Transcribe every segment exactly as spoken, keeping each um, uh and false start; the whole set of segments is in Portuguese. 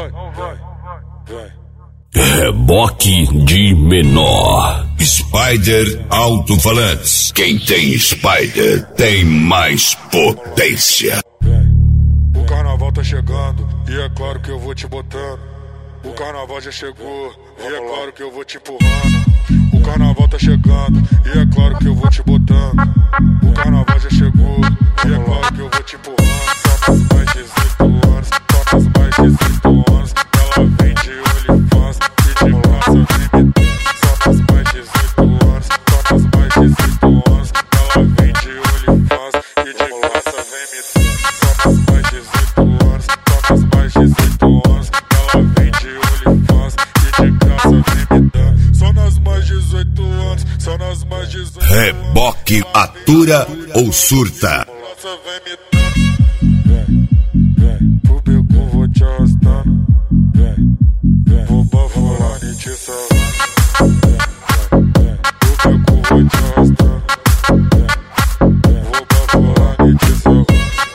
vai, vai, vai. Reboque de menor. Spider Alto-Falantes. Quem tem Spider tem mais potência. O carnaval tá chegando e é claro que eu vou te botando. O carnaval já chegou e é claro que eu vou te empurrando. O carnaval tá chegando e é claro que eu vou te botando. O carnaval já chegou e é claro que eu vou te empurrando. Só nas mais dezoito anos, só nas mais dezoito anos. Ela vem de OnlyFans e de graça vem me dando. Só nas mais dezoito anos, só nas mais dezoito anos. Ela vem de OnlyFans e de graça vem me dando. Só nas mais dezoito anos, só nas mais dezoito anos. Ela vem de OnlyFans e de graça vem me dando. Só nas mais dezoito anos, só nas mais dezoito anos. Reboque atura ou surta. Vem me dando. Vem, vem, pro beco vou te arrastando. Vem, vem, vou baforar e te sarrando. Vem, vem, pro beco vou te arrastando. Vem, vem, vou baforar e te sarrando.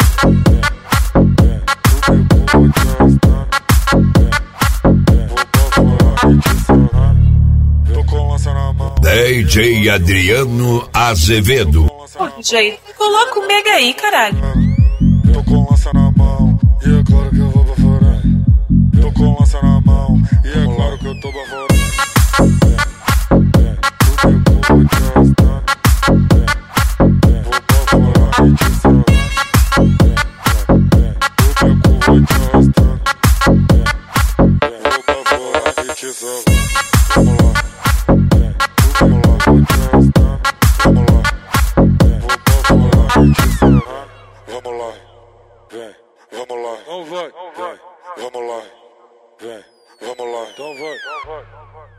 Vem, vem, pro beco vou te arrastando. Vem, vem, vou baforar e te sarrando. Tô com lança na mão. D J Adriano Azevedo. Pô, D J, coloca o mega aí, caralho. Tô com lança na mão, e é claro que eu vou baforar. Tô com lança na mão, e é claro que eu tô baforando. Vem, vem, pro beco vou te arrastando. Vem, vem, vou baforar e te sarrando. Vem, vem, pro beco vou te arrastando. Vem, vem, vou baforar e te sarrando. Vamos lá, vem, pro beco vou te arrastando. Vamos lá, vem, vou baforar e te sarrando. Vamos lá, vem, vamos lá, então vai, vai, vamos lá, vem, vamos lá, então vai, então vai.